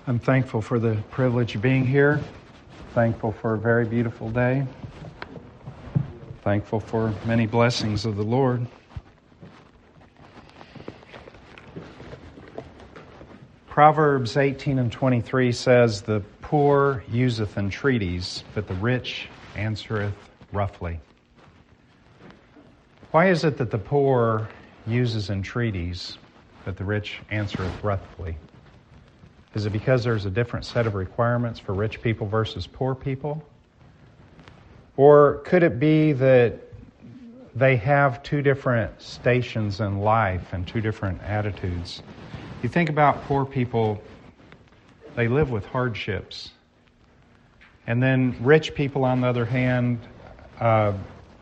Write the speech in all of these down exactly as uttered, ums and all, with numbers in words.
I'm thankful for the privilege of being here. Thankful for a very beautiful day. Thankful for many blessings of the Lord. Proverbs eighteen and twenty-three says, "The poor useth entreaties, but the rich answereth roughly." Why is it that the poor uses entreaties, but the rich answereth roughly? Is it because there's a different set of requirements for rich people versus poor people? Or could it be that they have two different stations in life and two different attitudes? You think about poor people, they live with hardships. And then rich people, on the other hand, uh,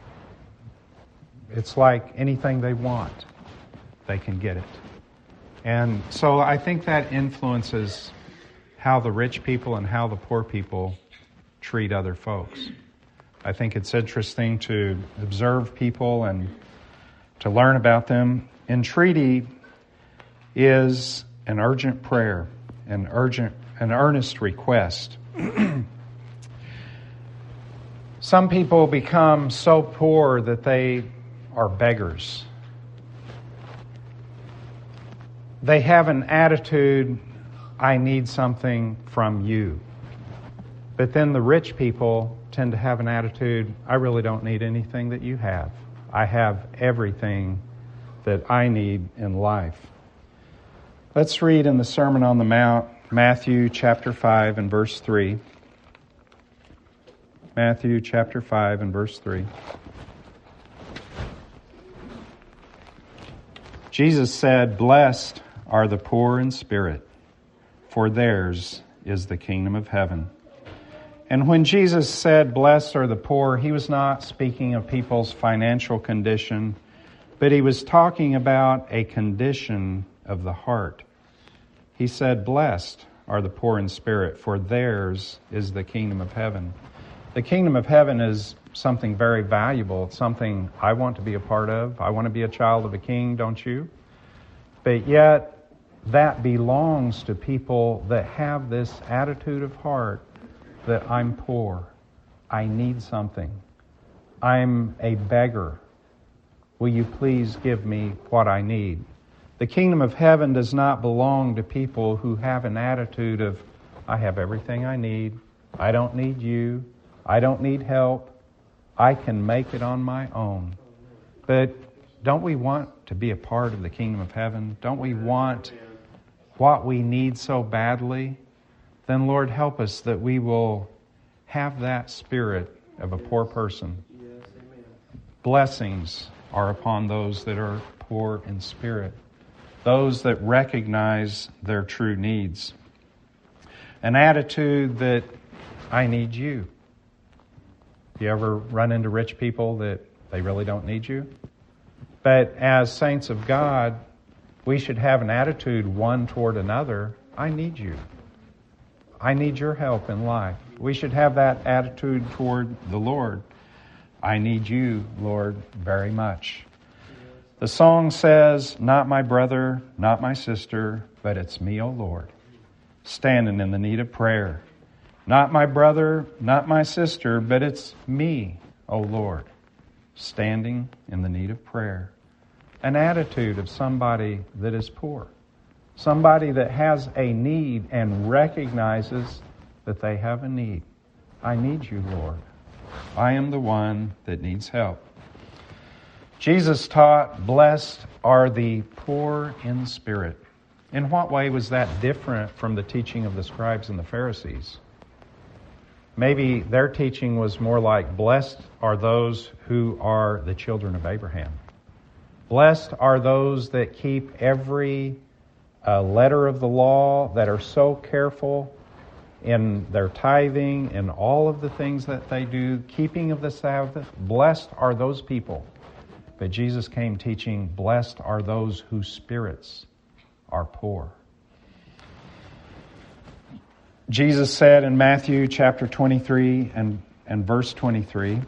it's like anything they want, they can get it. And so I think that influences how the rich people and how the poor people treat other folks. I think it's interesting to observe people and to learn about them. Entreaty is an urgent prayer, an urgent, an earnest request. Some people become so poor that they are beggars. They have an attitude, I need something from you. But then the rich people tend to have an attitude, I really don't need anything that you have. I have everything that I need in life. Let's read in the Sermon on the Mount, Matthew chapter five and verse three. Matthew chapter five and verse three. Jesus said, "Blessed are the poor in spirit, for theirs is the kingdom of heaven." And when Jesus said, "Blessed are the poor," he was not speaking of people's financial condition, but he was talking about a condition of the heart. He said, "Blessed are the poor in spirit, for theirs is the kingdom of heaven." The kingdom of heaven is something very valuable. It's something I want to be a part of. I want to be a child of a king, don't you? But yet, that belongs to people that have this attitude of heart that I'm poor. I need something. I'm a beggar. Will you please give me what I need? The kingdom of heaven does not belong to people who have an attitude of, I have everything I need. I don't need you. I don't need help. I can make it on my own. But don't we want to be a part of the kingdom of heaven? Don't we want what we need so badly? Then, Lord, help us that we will have that spirit of a poor person. Blessings are upon those that are poor in spirit, those that recognize their true needs. An attitude that I need you. You ever run into rich people that they really don't need you? But as saints of God, we should have an attitude one toward another. I need you. I need your help in life. We should have that attitude toward the Lord. I need you, Lord, very much. The song says, not my brother, not my sister, but it's me, O Lord, standing in the need of prayer. Not my brother, not my sister, but it's me, O Lord, standing in the need of prayer. An attitude of somebody that is poor. Somebody that has a need and recognizes that they have a need. I need you, Lord. I am the one that needs help. Jesus taught, blessed are the poor in spirit. In what way was that different from the teaching of the scribes and the Pharisees? Maybe their teaching was more like, blessed are those who are the children of Abraham. Blessed are those that keep every uh, letter of the law, that are so careful in their tithing and all of the things that they do, keeping of the Sabbath. Blessed are those people. But Jesus came teaching, blessed are those whose spirits are poor. Jesus said in Matthew chapter twenty-three and, and verse twenty-three,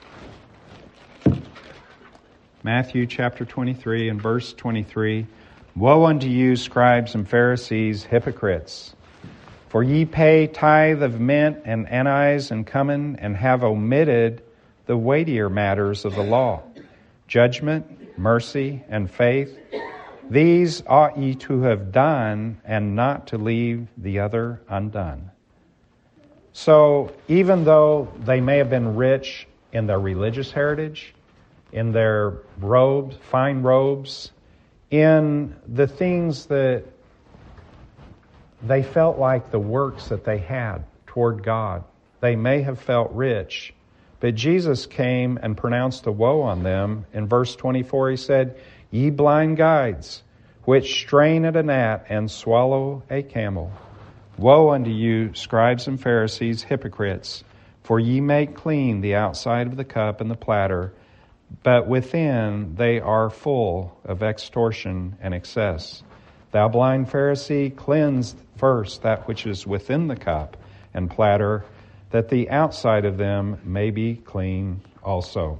Matthew chapter twenty-three and verse twenty-three, Woe unto you, scribes and Pharisees, hypocrites! For ye pay tithe of mint and anise and cumin, and have omitted the weightier matters of the law, judgment, mercy, and faith. These ought ye to have done, and not to leave the other undone. So even though they may have been rich in their religious heritage, in their robes, fine robes, in the things that they felt like the works that they had toward God, they may have felt rich, but Jesus came and pronounced a woe on them. In verse twenty-four, he said, Ye blind guides, which strain at a gnat and swallow a camel. Woe unto you, scribes and Pharisees, hypocrites! For ye make clean the outside of the cup and the platter, but within they are full of extortion and excess. Thou blind Pharisee, cleanse first that which is within the cup and platter, that the outside of them may be clean also.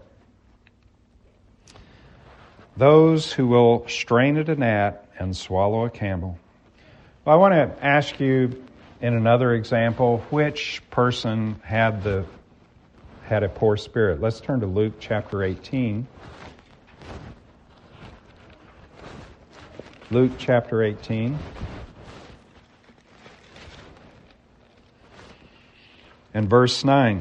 Those who will strain at a gnat and swallow a camel. Well, I want to ask you, in another example, which person had the had a poor spirit? Let's turn to Luke chapter eighteen. Luke chapter eighteen. And verse nine.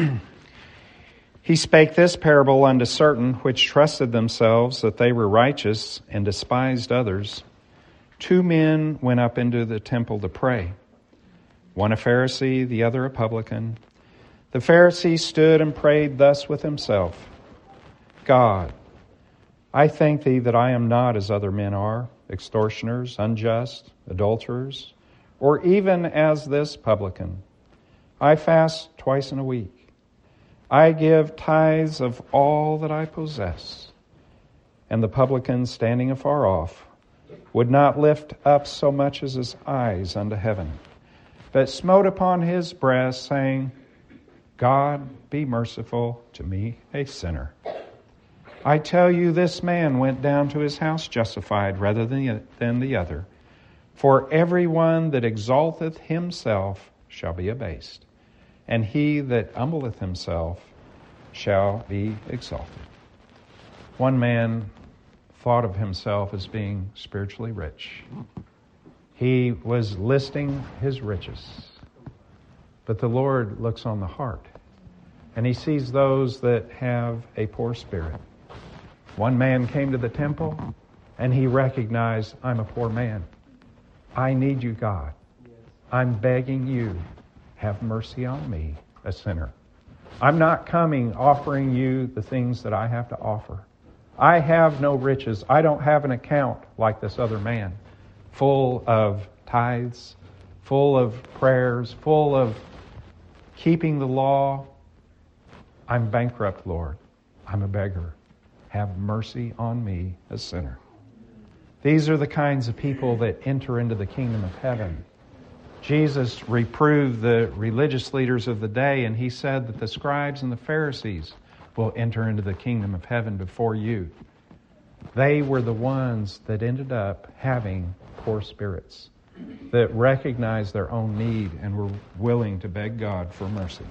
He spake this parable unto certain which trusted themselves that they were righteous and despised others. Two men went up into the temple to pray, one a Pharisee, the other a publican. The Pharisee stood and prayed thus with himself, God, I thank thee that I am not as other men are, extortioners, unjust, adulterers, or even as this publican. I fast twice in a week. I give tithes of all that I possess. And the publican, standing afar off, would not lift up so much as his eyes unto heaven, but smote upon his breast, saying, God, be merciful to me, a sinner. I tell you, this man went down to his house justified rather than, than the other. For everyone that exalteth himself shall be abased, and he that humbleth himself shall be exalted. One man thought of himself as being spiritually rich. He was listing his riches. But the Lord looks on the heart, and he sees those that have a poor spirit. One man came to the temple, and he recognized, I'm a poor man. I need you, God. I'm begging you, have mercy on me, a sinner. I'm not coming offering you the things that I have to offer. I have no riches. I don't have an account like this other man, full of tithes, full of prayers, full of keeping the law. I'm bankrupt, Lord. I'm a beggar. Have mercy on me, a sinner. These are the kinds of people that enter into the kingdom of heaven. Jesus reproved the religious leaders of the day, and he said that the scribes and the Pharisees will enter into the kingdom of heaven before you. They were the ones that ended up having poor spirits, that recognized their own need and were willing to beg God for mercy.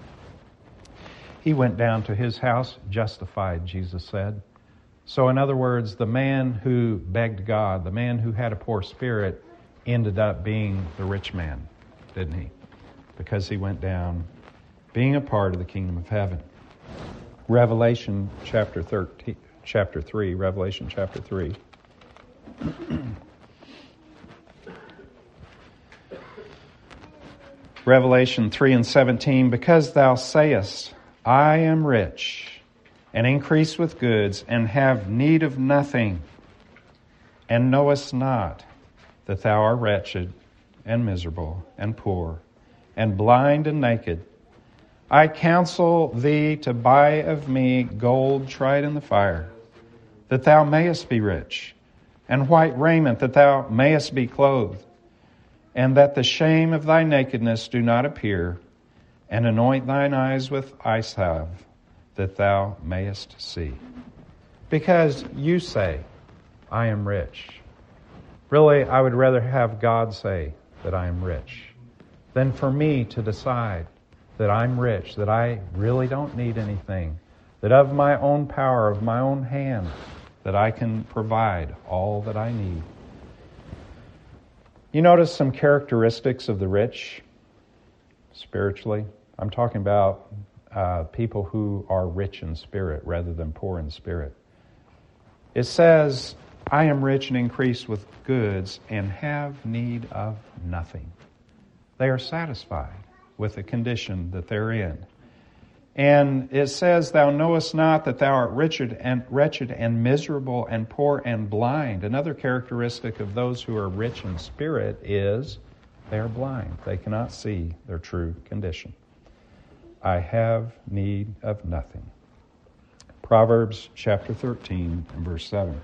He went down to his house justified, Jesus said. So in other words, the man who begged God, the man who had a poor spirit, ended up being the rich man, didn't he? Because he went down being a part of the kingdom of heaven. Revelation chapter thirteen, chapter three, Revelation chapter three. Revelation three and seventeen, because thou sayest, I am rich, and increase with goods, and have need of nothing, and knowest not that thou art wretched, and miserable, and poor, and blind, and naked. I counsel thee to buy of me gold tried in the fire, that thou mayest be rich, and white raiment, that thou mayest be clothed, and that the shame of thy nakedness do not appear, and anoint thine eyes with eye salve, that thou mayest see. Because you say, I am rich. Really, I would rather have God say that I am rich than for me to decide that I'm rich, that I really don't need anything, that of my own power, of my own hand, that I can provide all that I need. You notice some characteristics of the rich spiritually? I'm talking about uh, people who are rich in spirit rather than poor in spirit. It says, I am rich and increased with goods and have need of nothing. They are satisfied with the condition that they're in. And it says, thou knowest not that thou art wretched and wretched and miserable and poor and blind. Another characteristic of those who are rich in spirit is they are blind. They cannot see their true condition. I have need of nothing. Proverbs chapter thirteen and verse seven.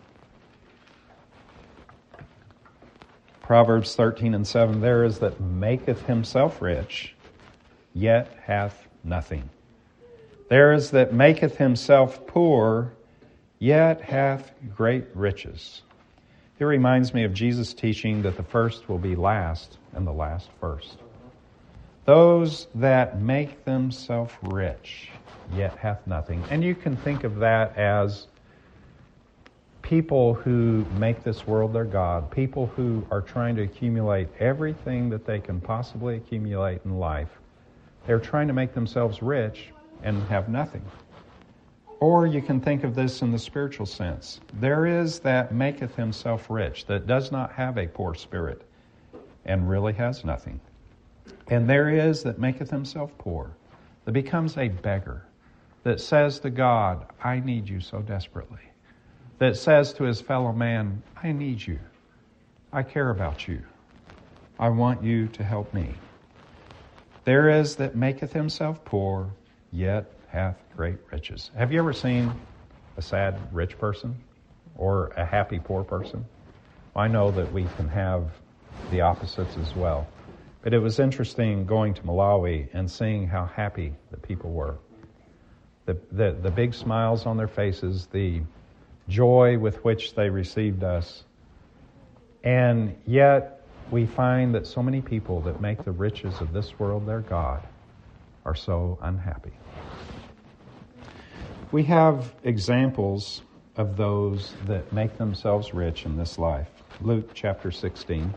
Proverbs thirteen and seven, there is that maketh himself rich, yet hath nothing. There is that maketh himself poor, yet hath great riches. It reminds me of Jesus' teaching that the first will be last and the last first. Those that make themselves rich, yet hath nothing. And you can think of that as people who make this world their God, people who are trying to accumulate everything that they can possibly accumulate in life. They're trying to make themselves rich and have nothing. Or you can think of this in the spiritual sense. There is that maketh himself rich, that does not have a poor spirit and really has nothing. And there is that maketh himself poor, that becomes a beggar, that says to God, I need you so desperately. That says to his fellow man, I need you. I care about you. I want you to help me. There is that maketh himself poor, yet hath great riches. Have you ever seen a sad rich person or a happy poor person? I know that we can have the opposites as well. But it was interesting going to Malawi and seeing how happy the people were. The, the, the big smiles on their faces, the joy with which they received us. And yet we find that so many people that make the riches of this world their God are so unhappy. We have examples of those that make themselves rich in this life. Luke chapter sixteen.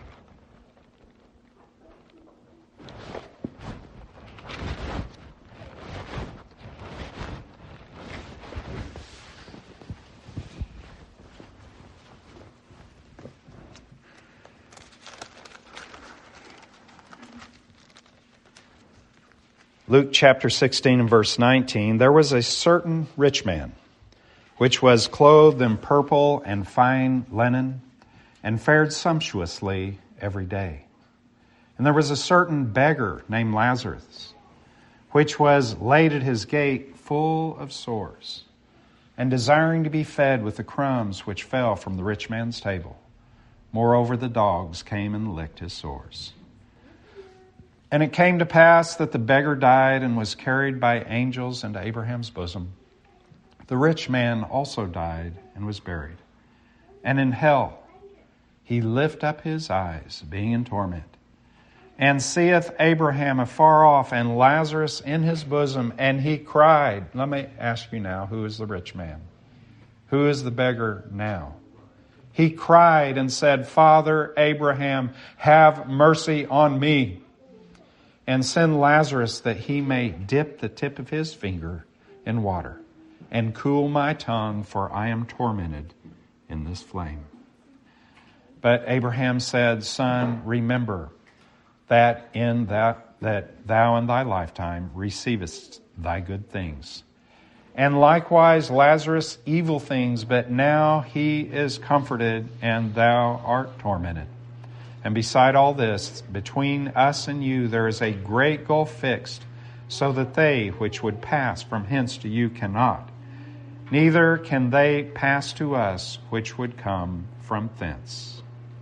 Luke chapter sixteen and verse nineteen, there was a certain rich man, which was clothed in purple and fine linen, and fared sumptuously every day. And there was a certain beggar named Lazarus, which was laid at his gate full of sores, and desiring to be fed with the crumbs which fell from the rich man's table. Moreover, the dogs came and licked his sores. And it came to pass that the beggar died and was carried by angels into Abraham's bosom. The rich man also died and was buried. And in hell he lift up his eyes, being in torment, and seeth Abraham afar off and Lazarus in his bosom, and he cried. Let me ask you now, who is the rich man? Who is the beggar now? He cried and said, Father Abraham, have mercy on me, and send Lazarus that he may dip the tip of his finger in water and cool my tongue, for I am tormented in this flame. But Abraham said, Son, remember that in that, that thou in thy lifetime receivest thy good things, and likewise Lazarus evil things, but now he is comforted and thou art tormented. And beside all this, between us and you there is a great gulf fixed, so that they which would pass from hence to you cannot, neither can they pass to us which would come from thence.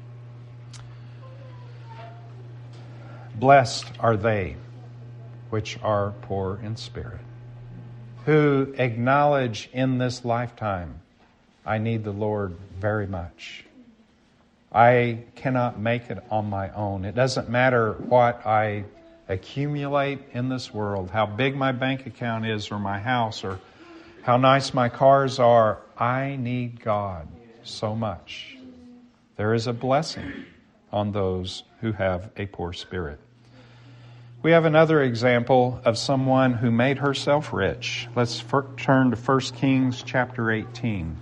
Blessed are they which are poor in spirit, who acknowledge in this lifetime, I need the Lord very much. I cannot make it on my own. It doesn't matter what I accumulate in this world, how big my bank account is or my house or how nice my cars are. I need God so much. There is a blessing on those who have a poor spirit. We have another example of someone who made herself rich. Let's f- turn to First Kings chapter eighteen.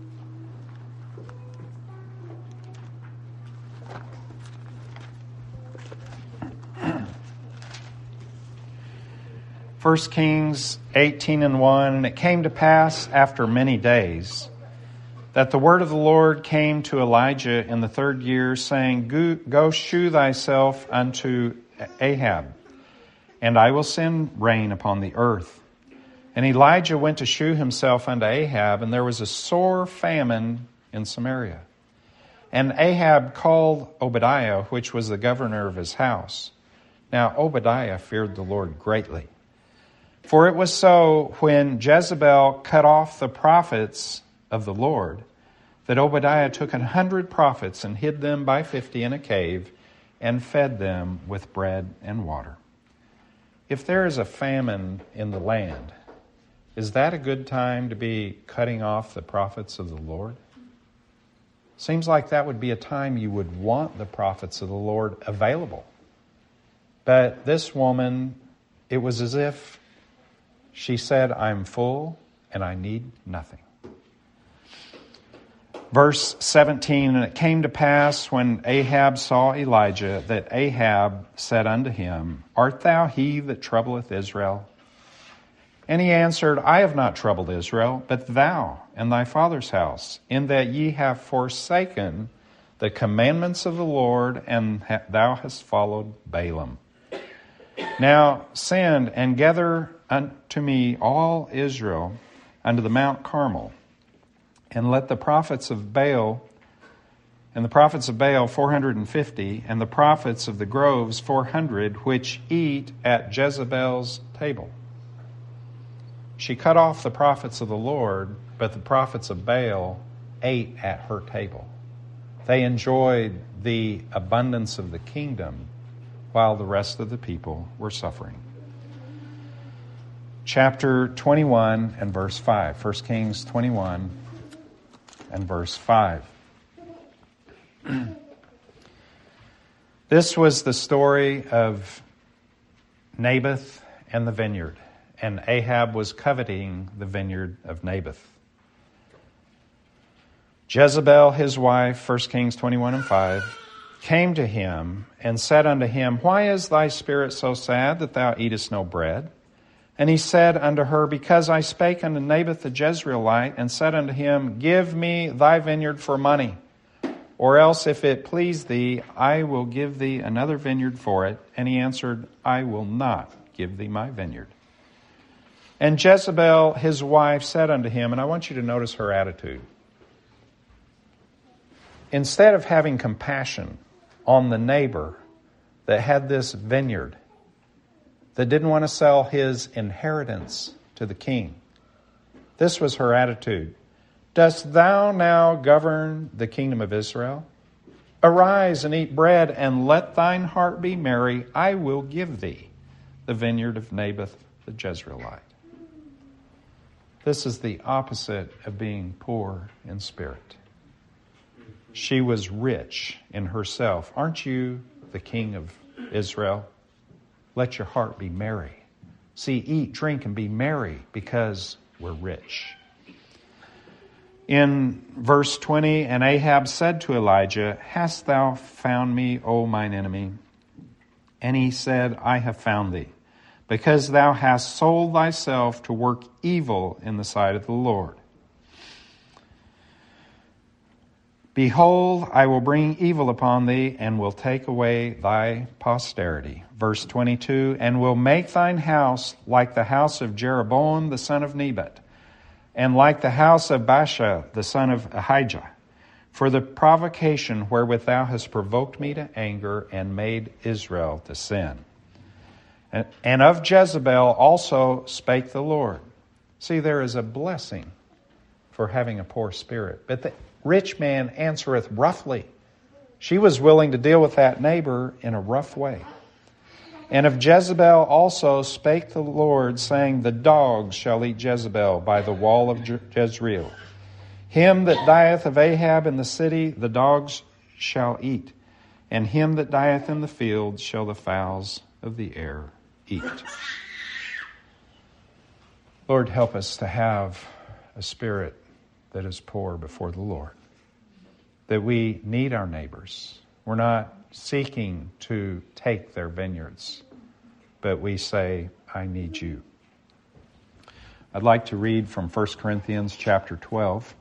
First Kings eighteen and one, and it came to pass after many days that the word of the Lord came to Elijah in the third year, saying, Go, go shew thyself unto Ahab, and I will send rain upon the earth. And Elijah went to shew himself unto Ahab, and there was a sore famine in Samaria. And Ahab called Obadiah, which was the governor of his house. Now Obadiah feared the Lord greatly. For it was so, when Jezebel cut off the prophets of the Lord, that Obadiah took an hundred prophets and hid them by fifty in a cave and fed them with bread and water. If there is a famine in the land, is that a good time to be cutting off the prophets of the Lord? Seems like that would be a time you would want the prophets of the Lord available. But this woman, it was as if she said, I'm full and I need nothing. Verse seventeen, and it came to pass when Ahab saw Elijah that Ahab said unto him, Art thou he that troubleth Israel? And he answered, I have not troubled Israel, but thou and thy father's house, in that ye have forsaken the commandments of the Lord, and ha- thou hast followed Balaam. Now send and gather unto me all Israel unto the Mount Carmel, and let the prophets of Baal, and the prophets of Baal four hundred and fifty, and the prophets of the groves four hundred, which eat at Jezebel's table. She cut off the prophets of the Lord, but the prophets of Baal ate at her table. They enjoyed the abundance of the kingdom while the rest of the people were suffering. Chapter twenty-one and verse five. First Kings twenty-one and verse five. This was the story of Naboth and the vineyard. And Ahab was coveting the vineyard of Naboth. Jezebel, his wife, First Kings twenty-one and five, came to him and said unto him, Why is thy spirit so sad that thou eatest no bread? And he said unto her, Because I spake unto Naboth the Jezreelite, and said unto him, Give me thy vineyard for money, or else if it please thee, I will give thee another vineyard for it. And he answered, I will not give thee my vineyard. And Jezebel, his wife, said unto him, and I want you to notice her attitude. Instead of having compassion on the neighbor that had this vineyard, that didn't want to sell his inheritance to the king, this was her attitude. Dost thou now govern the kingdom of Israel? Arise and eat bread, and let thine heart be merry. I will give thee the vineyard of Naboth the Jezreelite. This is the opposite of being poor in spirit. She was rich in herself. Aren't you the king of Israel? Let your heart be merry. See, eat, drink, and be merry because we're rich. In verse twenty, and Ahab said to Elijah, Hast thou found me, O mine enemy? And he said, I have found thee, because thou hast sold thyself to work evil in the sight of the Lord. Behold, I will bring evil upon thee, and will take away thy posterity. Verse twenty-two, and will make thine house like the house of Jeroboam the son of Nebat, and like the house of Baasha the son of Ahijah, for the provocation wherewith thou hast provoked me to anger, and made Israel to sin. And, and of Jezebel also spake the Lord. See, there is a blessing for having a poor spirit, but the rich man answereth roughly. She was willing to deal with that neighbor in a rough way. And of Jezebel also spake the Lord, saying, The dogs shall eat Jezebel by the wall of Je- Jezreel. Him that dieth of Ahab in the city, the dogs shall eat. And him that dieth in the field shall the fowls of the air eat. Lord, help us to have a spirit that is poor before the Lord. That we need our neighbors. We're not seeking to take their vineyards, but we say, I need you. I'd like to read from First Corinthians chapter twelve.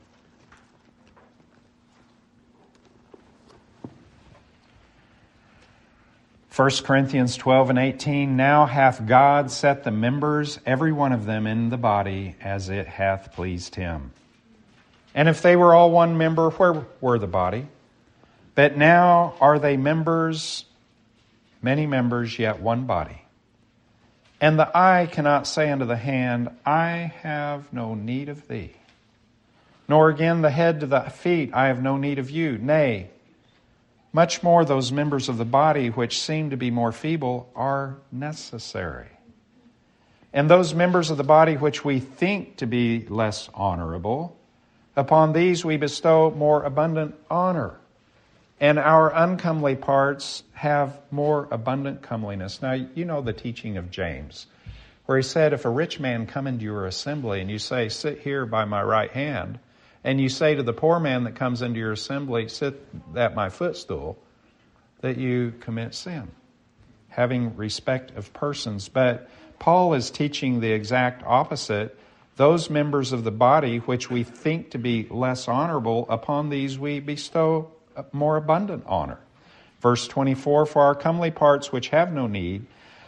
First Corinthians twelve and eighteen, Now hath God set the members, every one of them, in the body as it hath pleased him. And if they were all one member, where were the body? But now are they members, many members, yet one body. And the eye cannot say unto the hand, I have no need of thee. Nor again the head to the feet, I have no need of you. Nay, much more those members of the body which seem to be more feeble are necessary. And those members of the body which we think to be less honorable, upon these we bestow more abundant honor. And our uncomely parts have more abundant comeliness. Now, you know the teaching of James, where he said, if a rich man come into your assembly and you say, sit here by my right hand, and you say to the poor man that comes into your assembly, sit at my footstool, that you commit sin, having respect of persons. But Paul is teaching the exact opposite. Those members of the body which we think to be less honorable, upon these we bestow more abundant honor. Verse twenty-four, For our comely parts which have no need,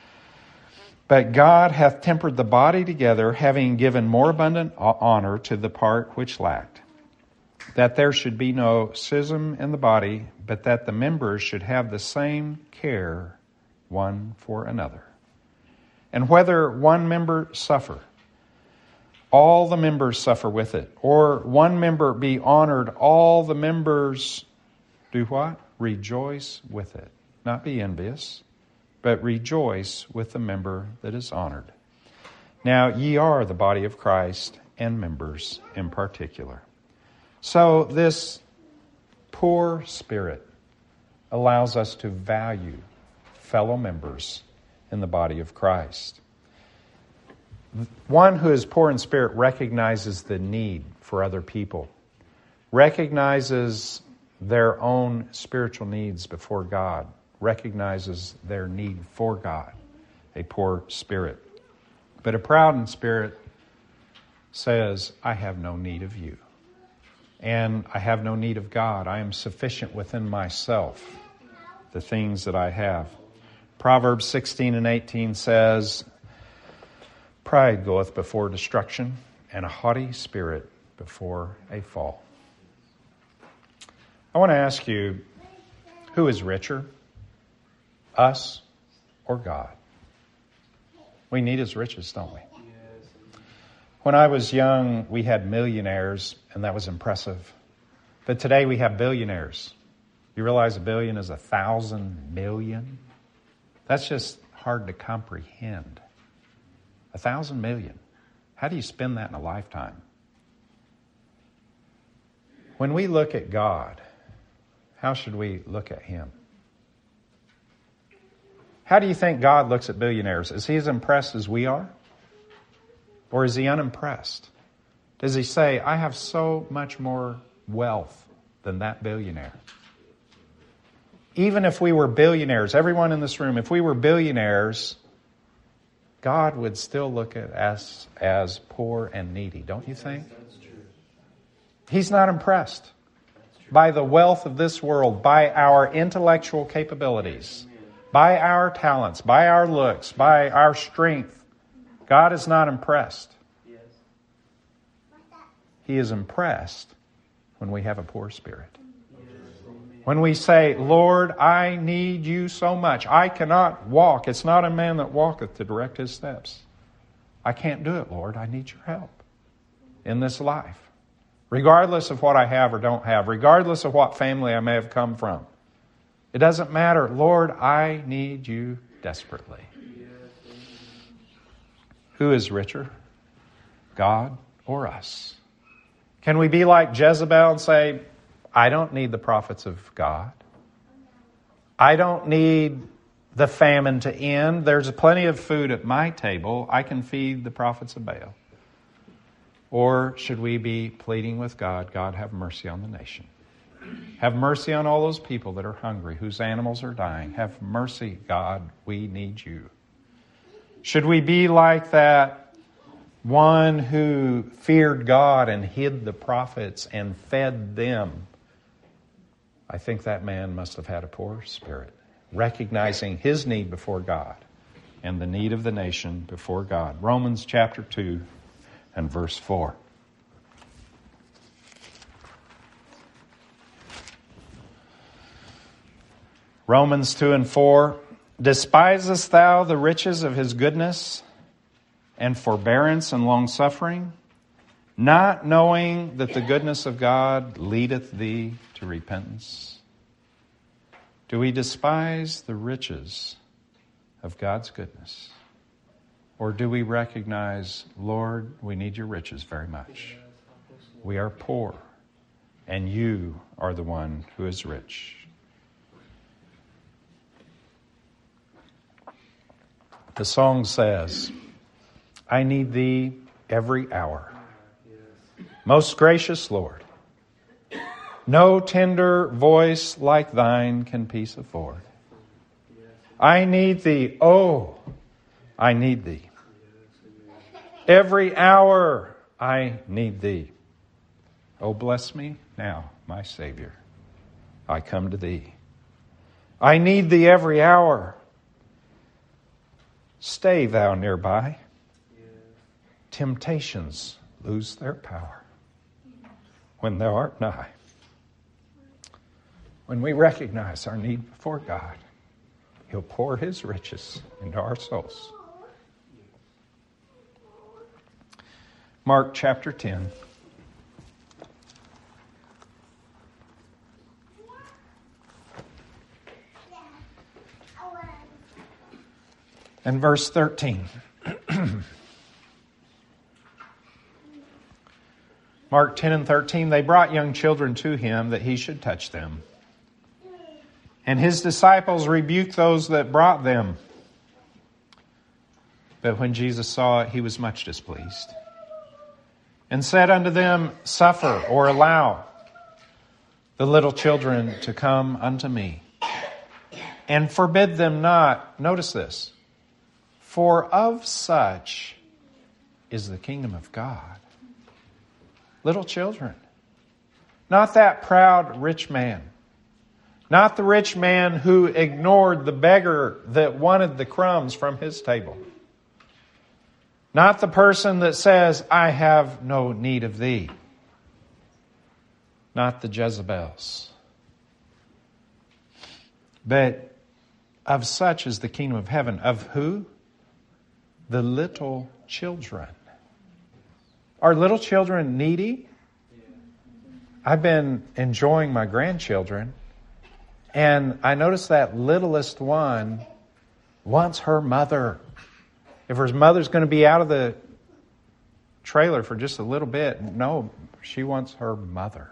but God hath tempered the body together, having given more abundant honor to the part which lacked, that there should be no schism in the body, but that the members should have the same care one for another. And whether one member suffer, all the members suffer with it, or one member be honored, all the members do what? Rejoice with it. Not be envious, but rejoice with the member that is honored. Now ye are the body of Christ, and members in particular. So this poor spirit allows us to value fellow members in the body of Christ. One who is poor in spirit recognizes the need for other people, recognizes their own spiritual needs before God, recognizes their need for God, a poor spirit. But a proud in spirit says, I have no need of you. And I have no need of God. I am sufficient within myself, the things that I have. Proverbs sixteen and eighteen says, Pride goeth before destruction, and a haughty spirit before a fall. I want to ask you, who is richer, us or God? We need his riches, don't we? When I was young, we had millionaires, and that was impressive. But today we have billionaires. You realize a billion is a thousand million? That's just hard to comprehend. A thousand million. How do you spend that in a lifetime? When we look at God, how should we look at him? How do you think God looks at billionaires? Is he as impressed as we are? Or is he unimpressed? Does he say, I have so much more wealth than that billionaire? Even if we were billionaires, everyone in this room, if we were billionaires, God would still look at us as poor and needy, don't you think? He's not impressed by the wealth of this world, by our intellectual capabilities, by our talents, by our looks, by our strength. God is not impressed. He is impressed when we have a poor spirit. When we say, Lord, I need you so much. I cannot walk. It's not a man that walketh to direct his steps. I can't do it, Lord. I need your help in this life. Regardless of what I have or don't have, regardless of what family I may have come from, It doesn't matter. Lord, I need you desperately. Who is richer, God or us? Can we be like Jezebel and say, I don't need the prophets of God. I don't need the famine to end. There's plenty of food at my table. I can feed the prophets of Baal. Or should we be pleading with God, God, have mercy on the nation. Have mercy on all those people that are hungry, whose animals are dying. Have mercy, God, we need you. Should we be like that one who feared God and hid the prophets and fed them? I think that man must have had a poor spirit, recognizing his need before God and the need of the nation before God. Romans chapter two and verse four. Romans two and four. Despisest thou the riches of his goodness and forbearance and long-suffering, not knowing that the goodness of God leadeth thee to repentance? Do we despise the riches of God's goodness? Or do we recognize, Lord, we need your riches very much. We are poor, and you are the one who is rich. The song says, I need thee every hour. Most gracious Lord, no tender voice like thine can peace afford. I need thee, oh, I need thee. Every hour I need thee. Oh, bless me now, my Savior. I come to thee. I need thee every hour. Stay thou nearby. Temptations lose their power when thou art nigh. When we recognize our need before God, He'll pour His riches into our souls. Mark chapter ten. And verse thirteen. Mark ten and thirteen, they brought young children to him that he should touch them. And his disciples rebuked those that brought them. But when Jesus saw it, he was much displeased, and said unto them, Suffer or allow the little children to come unto me, and forbid them not. Notice this. For of such is the kingdom of God. Little children. Not that proud rich man. Not the rich man who ignored the beggar that wanted the crumbs from his table. Not the person that says, I have no need of thee. Not the Jezebels. But of such is the kingdom of heaven. Of who? The little children. Are little children needy? I've been enjoying my grandchildren, and I noticed that littlest one wants her mother. If her mother's going to be out of the trailer for just a little bit, no, she wants her mother.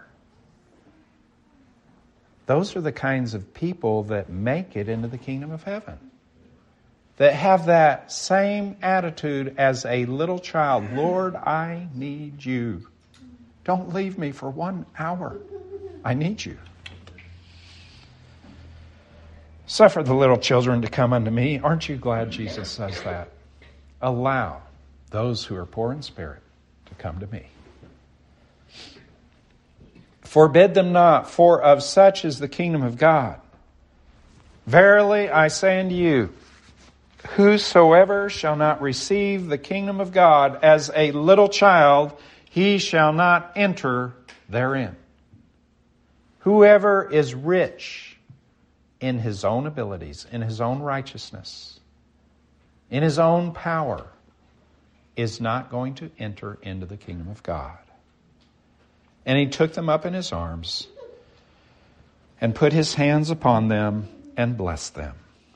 Those are the kinds of people that make it into the kingdom of heaven. That have that same attitude as a little child. Lord, I need you. Don't leave me for one hour. I need you. Suffer the little children to come unto me. Aren't you glad Jesus says that? Allow those who are poor in spirit to come to me. Forbid them not, for of such is the kingdom of God. Verily I say unto you, whosoever shall not receive the kingdom of God as a little child, he shall not enter therein. Whoever is rich in his own abilities, in his own righteousness, in his own power, is not going to enter into the kingdom of God. And he took them up in his arms and put his hands upon them and bless them.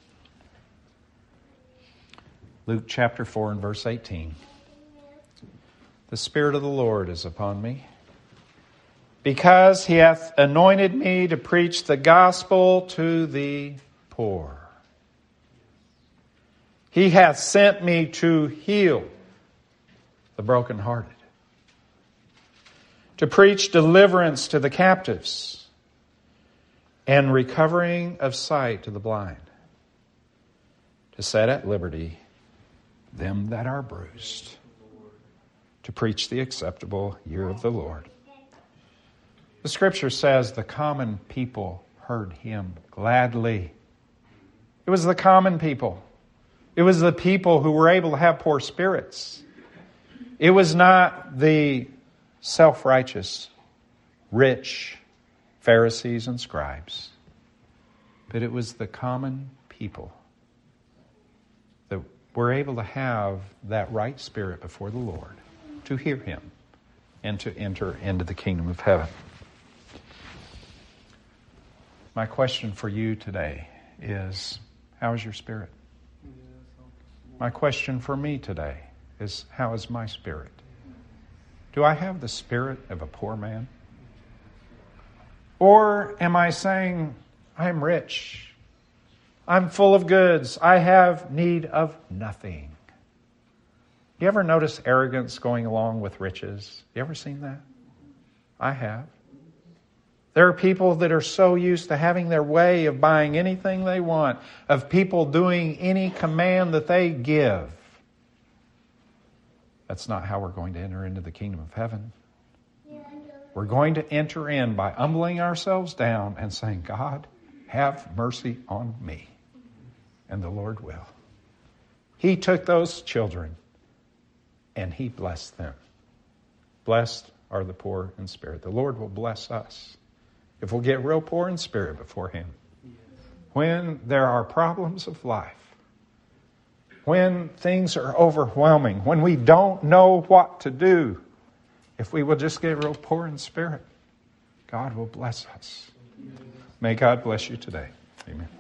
Luke chapter four and verse eighteen. The Spirit of the Lord is upon me, because he hath anointed me to preach the gospel to the poor. He hath sent me to heal the brokenhearted, to preach deliverance to the captives, and recovering of sight to the blind, to set at liberty them that are bruised, to preach the acceptable year of the Lord. The Scripture says the common people heard him gladly. It was the common people. It was the people who were able to have poor spirits. It was not the self-righteous, rich Pharisees and scribes, but it was the common people that were able to have that right spirit before the Lord, to hear him and to enter into the kingdom of heaven. My question for you today is, how is your spirit? My question for me today is, how is my spirit? Do I have the spirit of a poor man? Or am I saying, I'm rich, I'm full of goods, I have need of nothing? You ever notice arrogance going along with riches? You ever seen that? I have. There are people that are so used to having their way of buying anything they want, of people doing any command that they give. That's not how we're going to enter into the kingdom of heaven. We're going to enter in by humbling ourselves down and saying, God, have mercy on me. And the Lord will. He took those children and he blessed them. Blessed are the poor in spirit. The Lord will bless us if we'll get real poor in spirit before him. When there are problems of life, when things are overwhelming, when we don't know what to do, if we will just get real poor in spirit, God will bless us. May God bless you today. Amen.